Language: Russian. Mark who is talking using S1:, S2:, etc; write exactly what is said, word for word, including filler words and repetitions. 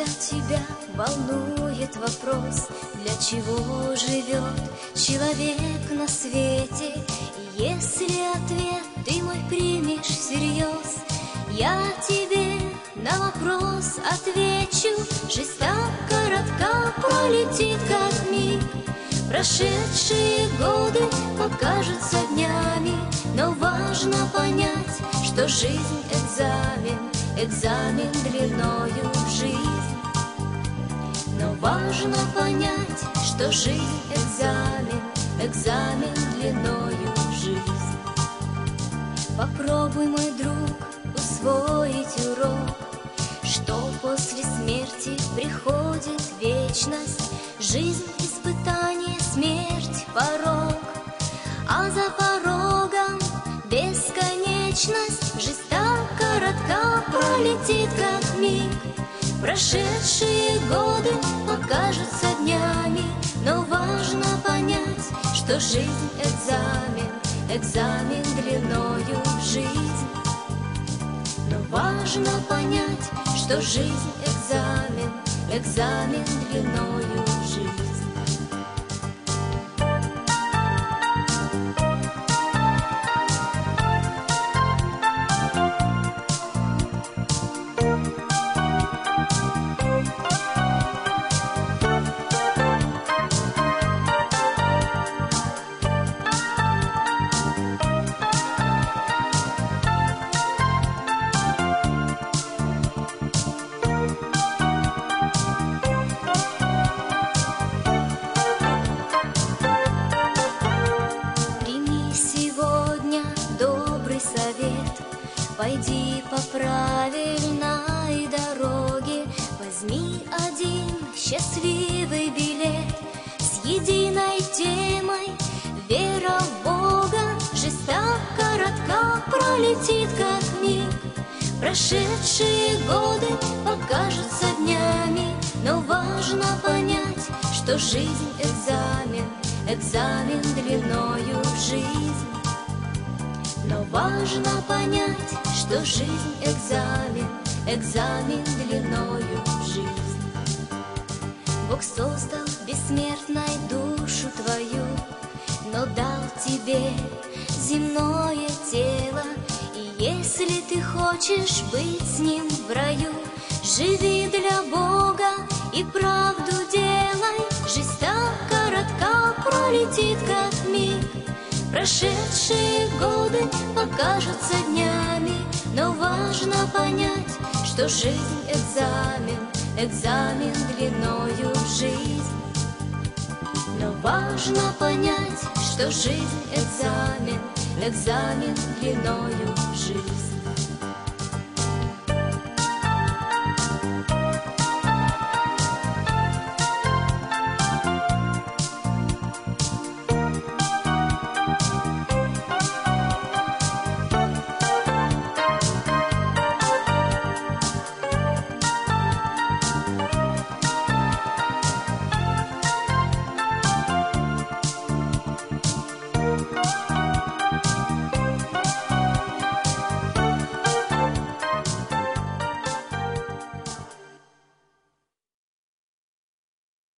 S1: тебя волнует вопрос, для чего живет человек на свете, и если ответ ты мой примешь всерьез, я тебе на вопрос отвечу: жизнь так коротка, пролетит как миг. Прошедшие годы покажутся днями, но важно понять, что жизнь — экзамен, экзамен длиною в жизнь. Но важно понять, что жизнь — экзамен, экзамен длиною в жизнь. Попробуй, мой друг, усвоить урок, что после смерти приходит вечность. Жизнь — испытание, смерть — порог, а за порогом бесконечность. Жизнь так коротка, пролетит как миг. Прошедшие годы покажутся днями, но важно понять, что жизнь — экзамен, экзамен длиною в жизнь. Но важно понять, что жизнь — экзамен, экзамен длиною в жизнь. Пойди по правильной дороге, возьми один счастливый билет с единой темой — вера в Бога. Жизнь так коротка, пролетит как миг. Прошедшие годы покажутся днями, но важно понять, что жизнь — экзамен, экзамен длиною в жизнь. Но важно понять, что жизнь — экзамен, экзамен длиною в жизнь. Бог создал бессмертной душу твою, но дал тебе земное тело. И если ты хочешь быть с Ним в раю, живи для Бога и правду делай. Жизнь так коротка, пролетит как миг. Прошедшие годы покажутся днями, но важно понять, что жизнь — экзамен, экзамен длиною в жизнь. Но важно понять, что жизнь — экзамен, экзамен длиною в жизнь.